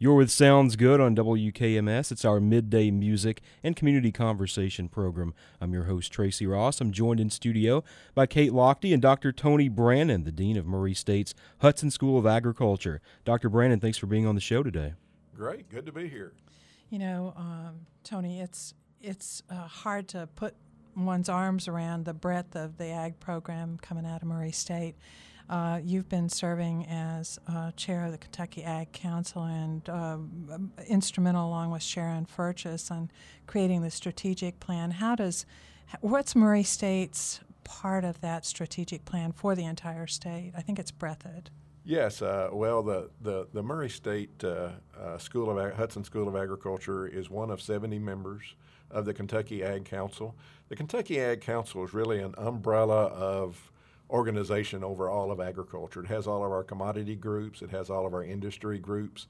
You're with Sounds Good on WKMS. It's our midday music and community conversation program. I'm your host, Tracy Ross. I'm joined in studio by Kate Lochte and Dr. Tony Brannon, the Dean of Murray State's Hudson School of Agriculture. Dr. Brannon, thanks for being on the show today. Great. Good to be here. You know, Tony, it's hard to put one's arms around the breadth of the ag program coming out of Murray State. You've been serving as chair of the Kentucky Ag Council and instrumental, along with Sharon Furchess, on creating the strategic plan. What's Murray State's part of that strategic plan for the entire state? I think it's breadth. Yes. Well, the Murray State Hudson School of Agriculture is one of 70 members of the Kentucky Ag Council. The Kentucky Ag Council is really an umbrella of organization over all of agriculture. It has all of our commodity groups. It has all of our industry groups.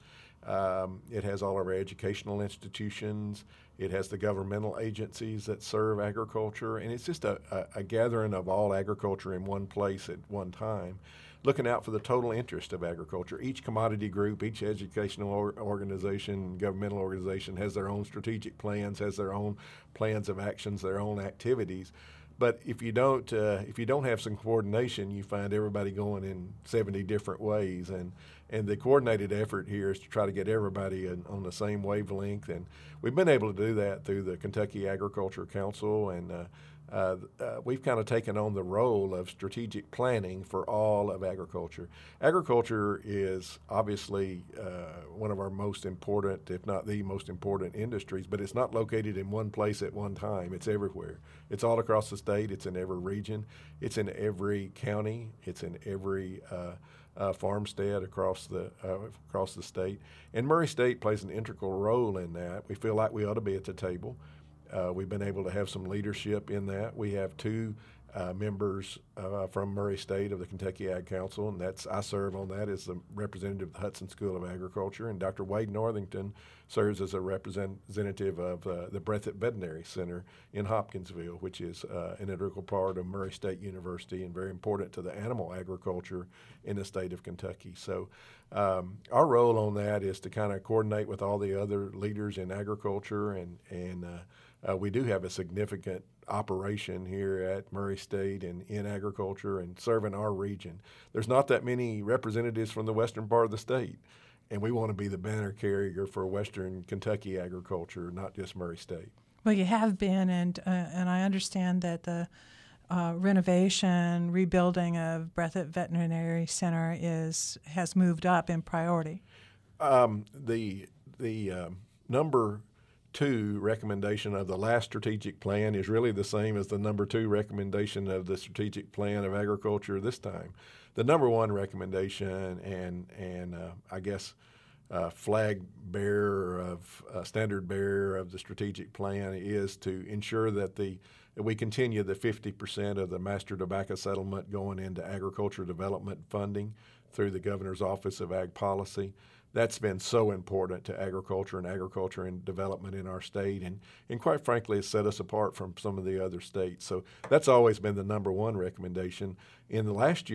It has all of our educational institutions. It has the governmental agencies that serve agriculture. And it's just a gathering of all agriculture in one place at one time, looking out for the total interest of agriculture. Each commodity group, each educational organization, governmental organization has their own strategic plans, has their own plans of actions, their own activities. But if you don't have some coordination, you find everybody going in 70 different ways. And the coordinated effort here is to try to get everybody on the same wavelength. And we've been able to do that through the Kentucky Agriculture Council. And we've kind of taken on the role of strategic planning for all of agriculture. Agriculture is obviously one of our most important, if not the most important industries, but it's not located in one place at one time. It's everywhere. It's all across the state. It's in every region. It's in every county. It's in every farmstead across the state. And Murray State plays an integral role in that. We feel like we ought to be at the table. We've been able to have some leadership in that. We have two members from Murray State of the Kentucky Ag Council, and I serve on that as the representative of the Hudson School of Agriculture, and Dr. Wade Northington serves as a representative of the Breathitt Veterinary Center in Hopkinsville, which is an integral part of Murray State University and very important to the animal agriculture in the state of Kentucky. So our role on that is to kind of coordinate with all the other leaders in agriculture, and we do have a significant operation here at Murray State and in agriculture and serving our region. There's not that many representatives from the western part of the state, and we want to be the banner carrier for western Kentucky agriculture, not just Murray State. Well, you have been, and I understand that the rebuilding of Breathitt Veterinary Center has moved up in priority. The number 2 recommendation of the last strategic plan is really the same as the number 2 recommendation of the strategic plan of agriculture this time. The number 1 recommendation and I guess flag bearer of standard bearer of the strategic plan is to ensure that we continue the 50% of the master tobacco settlement going into agriculture development funding through the Governor's Office of Ag Policy. That's been so important to agriculture and development in our state, and quite frankly, it's set us apart from some of the other states. So that's always been the number 1 recommendation. In the last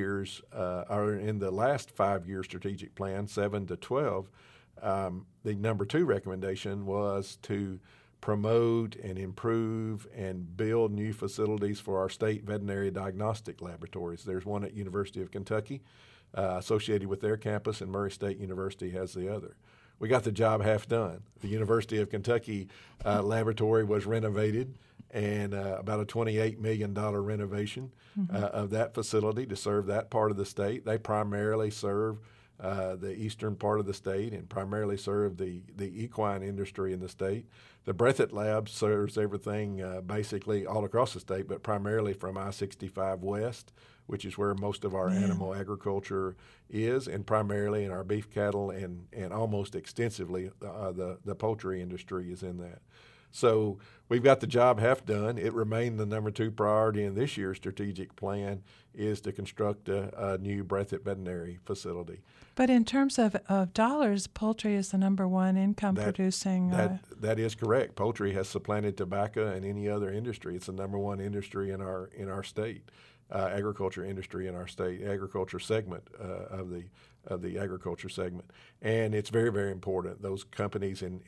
5-year strategic plan, 7 to 12, the number 2 recommendation was to promote and improve and build new facilities for our state veterinary diagnostic laboratories. There's one at University of Kentucky associated with their campus, and Murray State University has the other. We got the job half done. The University of Kentucky laboratory was renovated, and about a $28 million renovation of that facility to serve that part of the state. They primarily serve the eastern part of the state and primarily serve the equine industry in the state. The Breathitt Lab serves everything basically all across the state, but primarily from I-65 West, which is where most of our animal agriculture is, and primarily in our beef cattle and almost extensively the poultry industry is in that. So we've got the job half done. It remained the number 2 priority in this year's strategic plan is to construct a new Breathitt veterinary facility. But in terms of dollars, poultry is the number 1 income producing. That is correct. Poultry has supplanted tobacco and any other industry. It's the number 1 industry in our state. agriculture industry in our state, agriculture segment of the agriculture segment, and it's very, very important. Those companies and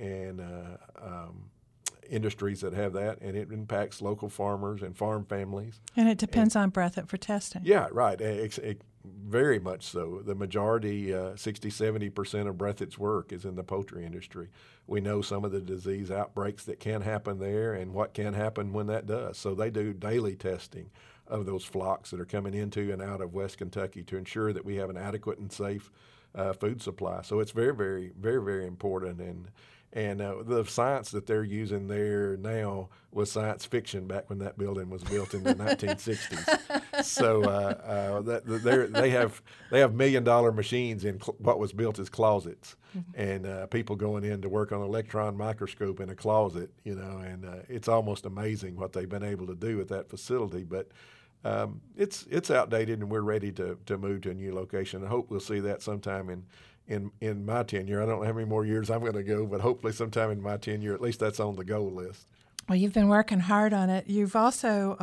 industries that have that, and it impacts local farmers and farm families. And it depends on Breathitt for testing. Yeah, right. Very much so. The majority, 60-70% of Breathitt's work is in the poultry industry. We know some of the disease outbreaks that can happen there and what can happen when that does. So they do daily testing of those flocks that are coming into and out of West Kentucky to ensure that we have an adequate and safe food supply. So it's very, very, very, very important. And the science that they're using there now was science fiction back when that building was built in the 1960s. So they have $1 million machines in what was built as closets, and people going in to work on an electron microscope in a closet, and it's almost amazing what they've been able to do at that facility. But it's outdated, and we're ready to move to a new location. I hope we'll see that sometime in my tenure. I don't know how many more years I'm going to go, but hopefully sometime in my tenure, at least that's on the goal list. Well, you've been working hard on it. You've also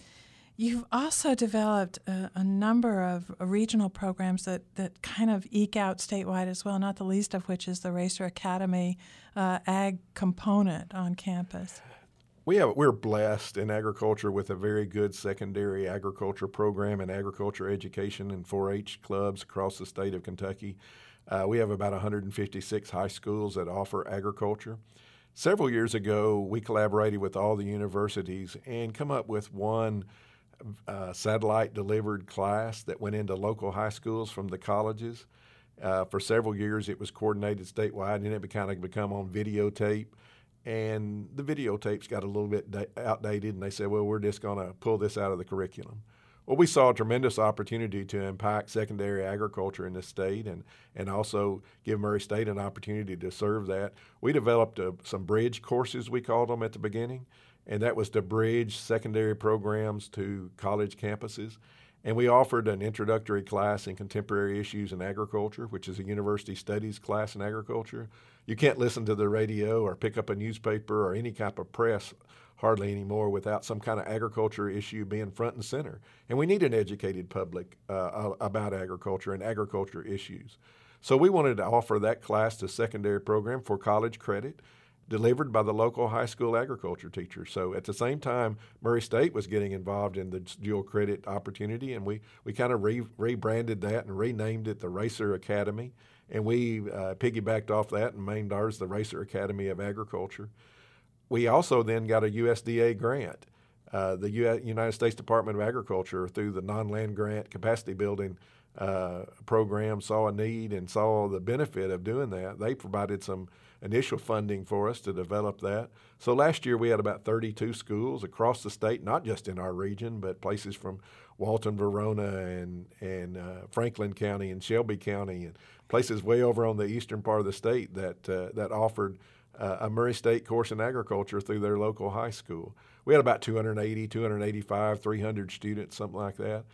developed a number of regional programs that kind of eke out statewide as well, not the least of which is the Racer Academy ag component on campus. We're blessed in agriculture with a very good secondary agriculture program and agriculture education and 4-H clubs across the state of Kentucky. We have about 156 high schools that offer agriculture. Several years ago, we collaborated with all the universities and come up with one satellite-delivered class that went into local high schools from the colleges. For several years, it was coordinated statewide, and it kind of become on videotape. And the videotapes got a little bit outdated, and they said, well, we're just going to pull this out of the curriculum. Well, we saw a tremendous opportunity to impact secondary agriculture in the state and also give Murray State an opportunity to serve that. We developed some bridge courses, we called them at the beginning, and that was to bridge secondary programs to college campuses. And we offered an introductory class in contemporary issues in agriculture, which is a university studies class in agriculture. You can't listen to the radio or pick up a newspaper or any type of press hardly anymore without some kind of agriculture issue being front and center. And we need an educated public about agriculture and agriculture issues. So we wanted to offer that class to secondary program for college credit, delivered by the local high school agriculture teachers. So at the same time, Murray State was getting involved in the dual credit opportunity, and we kind of rebranded that and renamed it the Racer Academy. And we piggybacked off that and named ours the Racer Academy of Agriculture. We also then got a USDA grant. The United States Department of Agriculture, through the non-land grant capacity building program, saw a need and saw the benefit of doing that. They provided some initial funding for us to develop that. So last year we had about 32 schools across the state, not just in our region, but places from Walton, Verona, and Franklin County and Shelby County, and places way over on the eastern part of the state that offered a Murray State course in agriculture through their local high school. We had about 280, 285, 300 students, something like that.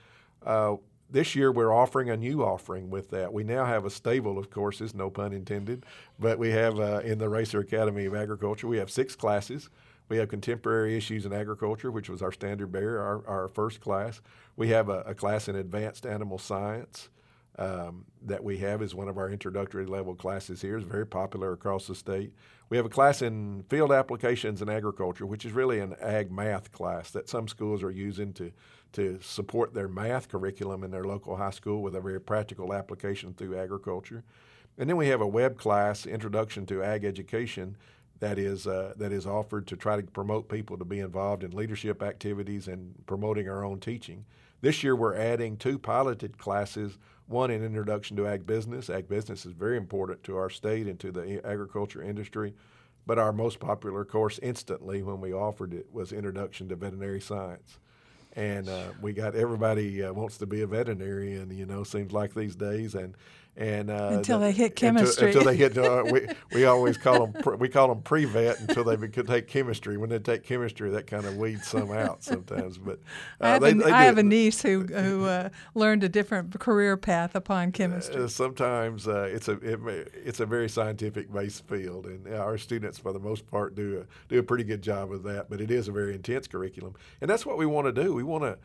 This year we're offering a new offering with that. We now have a stable of courses, no pun intended, but we have in the Racer Academy of Agriculture, we have 6 classes. We have contemporary issues in agriculture, which was our standard bearer, our first class. We have a class in advanced animal science that we have as one of our introductory level classes here. It's very popular across the state. We have a class in field applications in agriculture, which is really an ag math class that some schools are using to support their math curriculum in their local high school with a very practical application through agriculture. And then we have a web class, Introduction to Ag Education, that is offered to try to promote people to be involved in leadership activities and promoting our own teaching. This year we're adding 2 piloted classes, one in Introduction to Ag Business. Ag business is very important to our state and to the agriculture industry, but our most popular course instantly when we offered it was Introduction to Veterinary Science. And we got everybody wants to be a veterinarian, seems like these days, and until they hit chemistry. Until they hit, we always call them pre-vet until they could take chemistry. When they take chemistry, that kind of weeds some out sometimes. But I have a niece who learned a different career path upon chemistry. Sometimes it's a very scientific based field, and our students for the most part do a pretty good job of that. But it is a very intense curriculum, and that's what we want to do. We want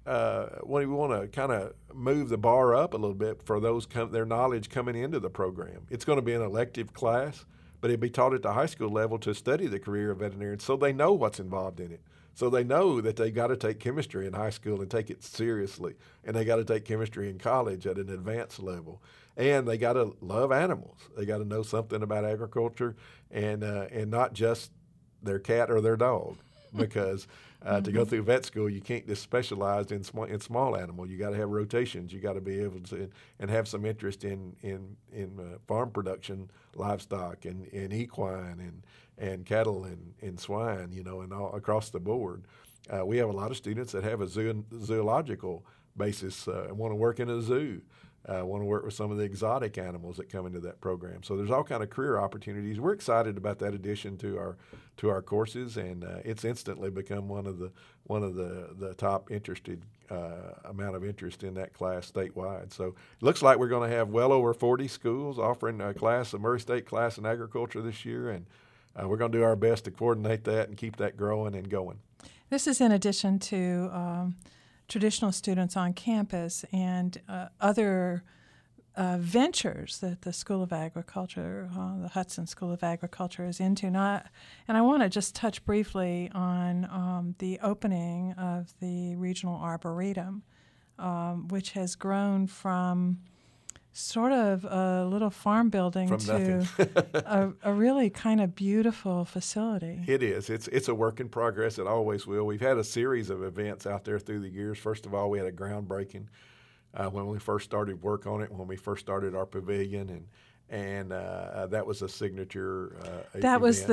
we want to kind of move the bar up a little bit for those their knowledge coming into the program. It's going to be an elective class, but it'll be taught at the high school level to study the career of veterinarian, so they know what's involved in it. So they know that they got to take chemistry in high school and take it seriously, and they got to take chemistry in college at an advanced level, and they got to love animals. They got to know something about agriculture, and not just their cat or their dog, because to go through vet school, you can't just specialize in small animal. You got to have rotations. You got to be able to and have some interest in farm production, livestock, and equine, and cattle and swine, and all across the board. We have a lot of students that have a zoological basis and want to work in a zoo, want to work with some of the exotic animals that come into that program. So there's all kind of career opportunities. We're excited about that addition to our courses, and it's instantly become one of the top interested amount of interest in that class statewide. So it looks like we're going to have well over 40 schools offering a Murray State class in agriculture this year, and we're going to do our best to coordinate that and keep that growing and going. This is in addition to traditional students on campus and other ventures that the School of Agriculture, the Hudson School of Agriculture, is into. And I want to just touch briefly on the opening of the Regional Arboretum, which has grown from sort of a little farm building to a really kind of beautiful facility. It is. It's a work in progress. It always will. We've had a series of events out there through the years. First of all, we had a groundbreaking when we first started work on it, when we first started our pavilion, and that was a signature That event. was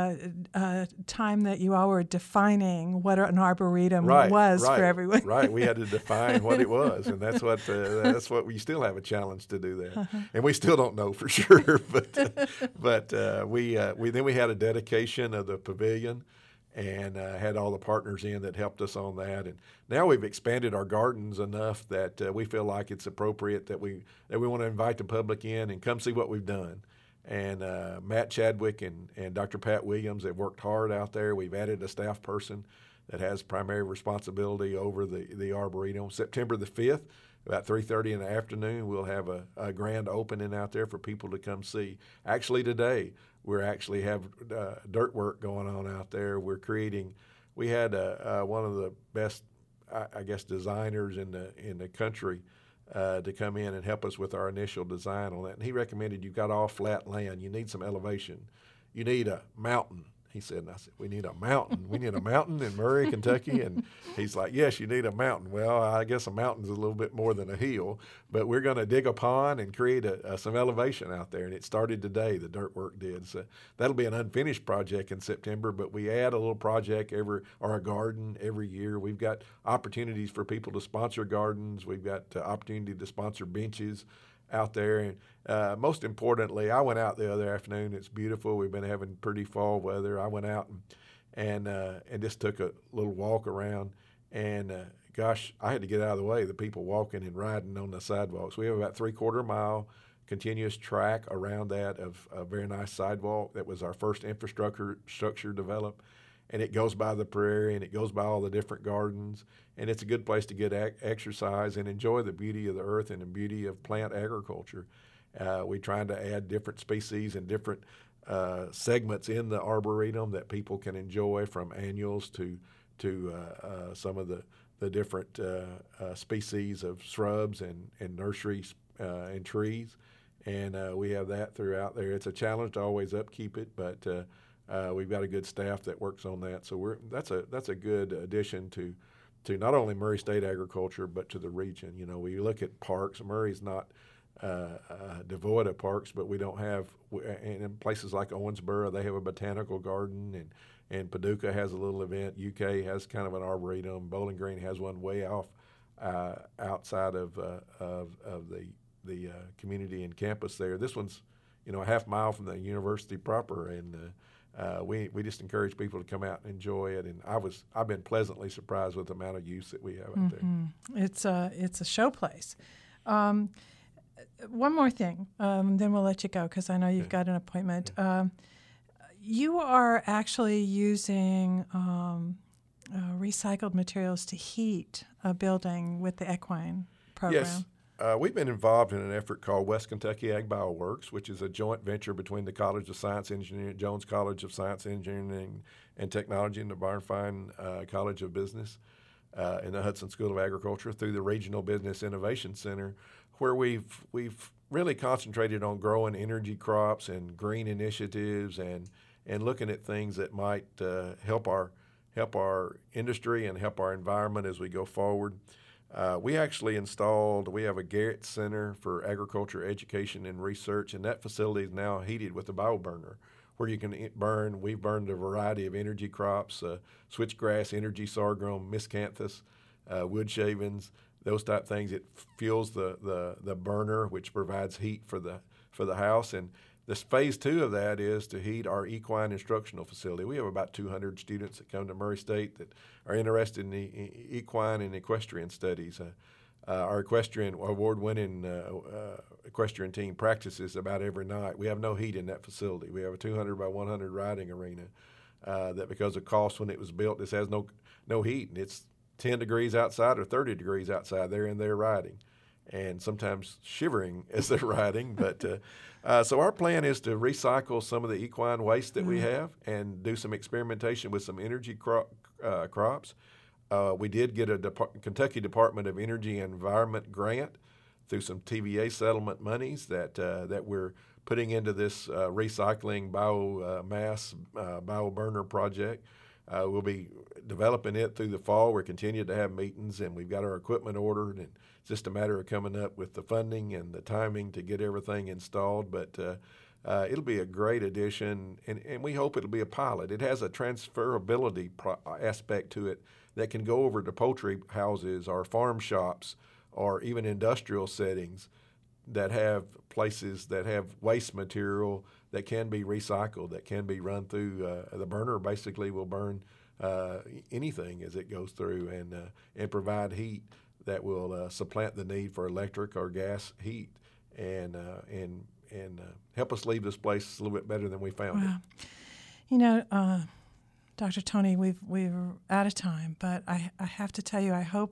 the time that you all were defining what an arboretum was for everyone. Right, we had to define what it was, and that's what we still have a challenge to do that, and we still don't know for sure. But we had a dedication of the pavilion, and had all the partners in that helped us on that. And now we've expanded our gardens enough that we feel like it's appropriate that we want to invite the public in and come see what we've done. And Matt Chadwick and Dr. Pat Williams have worked hard out there. We've added a staff person that has primary responsibility over the Arboretum. September the 5th, about 3:30 in the afternoon, we'll have a grand opening out there for people to come see. Actually today, we actually have dirt work going on out there. We had one of the best, I guess, designers in the country to come in and help us with our initial design on that. And he recommended, you've got all flat land. You need some elevation. You need a mountain. He said, and I said, we need a mountain. We need a mountain in Murray, Kentucky. And he's like, yes, you need a mountain. Well, I guess a mountain's a little bit more than a hill, but we're going to dig a pond and create some elevation out there. And it started today, the dirt work did. So that'll be an unfinished project in September, but we add a little project or a garden every year. We've got opportunities for people to sponsor gardens. We've got opportunity to sponsor benches out there. And most importantly, I went out the other afternoon. It's beautiful. We've been having pretty fall weather. I went out and just took a little walk around, and gosh, I had to get out of the way, the people walking and riding on the sidewalks. We have about 3/4 mile continuous track around that of a very nice sidewalk. That was our first infrastructure developed. And it goes by the prairie, and it goes by all the different gardens, and it's a good place to get exercise and enjoy the beauty of the earth and the beauty of plant agriculture. We're trying to add different species and different segments in the Arboretum that people can enjoy, from annuals to some of the different species of shrubs and nurseries and trees. And we have that throughout there. It's a challenge to always upkeep it, but we've got a good staff that works on that, so that's a good addition to not only Murray State agriculture but to the region. You know, we look at parks. Murray's not devoid of parks, but we don't have. And in places like Owensboro, they have a botanical garden, and Paducah has a little event. UK has kind of an arboretum. Bowling Green has one way off outside of the community and campus there. This one's a half mile from the university proper, and we just encourage people to come out and enjoy it. And I've been pleasantly surprised with the amount of use that we have out there. It's a show place. One more thing, then we'll let you go because I know you've got an appointment. You are actually using recycled materials to heat a building with the equine program. Yes. We've been involved in an effort called West Kentucky Ag Bioworks, which is a joint venture between the College of Science Engineering, Jones College of Science Engineering and Technology, and the Byron Fine College of Business, and the Hudson School of Agriculture through the Regional Business Innovation Center, where we've really concentrated on growing energy crops and green initiatives and looking at things that might help our industry and help our environment as we go forward. We actually we have a Garrett Center for Agriculture Education and Research, and that facility is now heated with a bioburner where you can we've burned a variety of energy crops, switchgrass, energy sorghum, miscanthus, wood shavings, those type things. It fuels the burner, which provides heat for the house. And this phase 2 of that is to heat our equine instructional facility. We have about 200 students that come to Murray State that are interested in the equine and equestrian studies. Our equestrian award-winning equestrian team practices about every night. We have no heat in that facility. We have a 200 by 100 riding arena that, because of cost when it was built, this has no heat, and it's 10 degrees outside or 30 degrees outside. They're in there riding, and sometimes shivering as they're riding. But so our plan is to recycle some of the equine waste that we have and do some experimentation with some energy crops. We did get a Kentucky Department of Energy and Environment grant through some TVA settlement monies that we're putting into this recycling biomass bioburner project. We'll be developing it through the fall. We're continuing to have meetings, and we've got our equipment ordered, and it's just a matter of coming up with the funding and the timing to get everything installed. But it'll be a great addition, and we hope it'll be a pilot. It has a transferability aspect to it that can go over to poultry houses or farm shops or even industrial settings that have places that have waste material that can be recycled, that can be run through. The burner basically will burn anything as it goes through and provide heat that will supplant the need for electric or gas heat and help us leave this place a little bit better than we found it. You know, Dr. Tony, we're out of time, but I have to tell you, I hope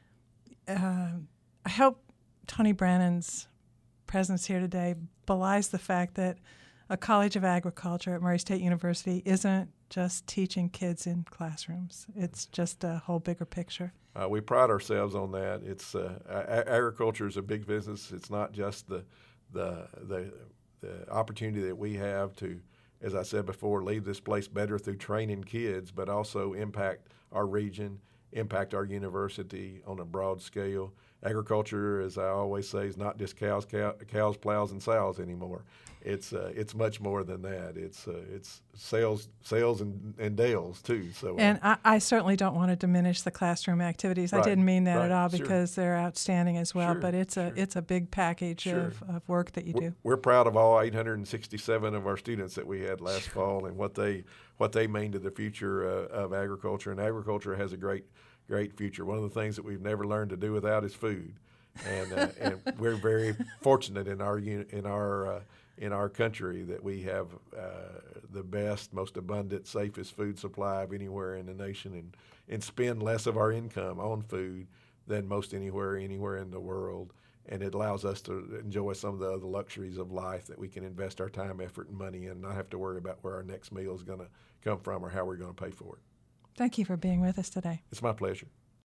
Tony Brannon's presence here today belies the fact that a College of Agriculture at Murray State University isn't just teaching kids in classrooms. It's just a whole bigger picture. We pride ourselves on that. It's agriculture is a big business. It's not just the opportunity that we have to, as I said before, leave this place better through training kids, but also impact our region, impact our university on a broad scale. Agriculture, as I always say, is not just cows, plows, and sows anymore. It's much more than that. It's sales and dales too. So and I certainly don't want to diminish the classroom activities. Right, I didn't mean that right, at all, sure. because they're outstanding as well. Sure, but it's sure. a big package Sure. of work that you do. We're proud of all 867 of our students that we had last fall and what they mean to the future of agriculture. And agriculture has a great future. One of the things that we've never learned to do without is food, and we're very fortunate in our country that we have the best, most abundant, safest food supply of anywhere in the nation, and spend less of our income on food than most anywhere in the world. And it allows us to enjoy some of the other luxuries of life that we can invest our time, effort, and money in, and not have to worry about where our next meal is going to come from or how we're going to pay for it. Thank you for being with us today. It's my pleasure.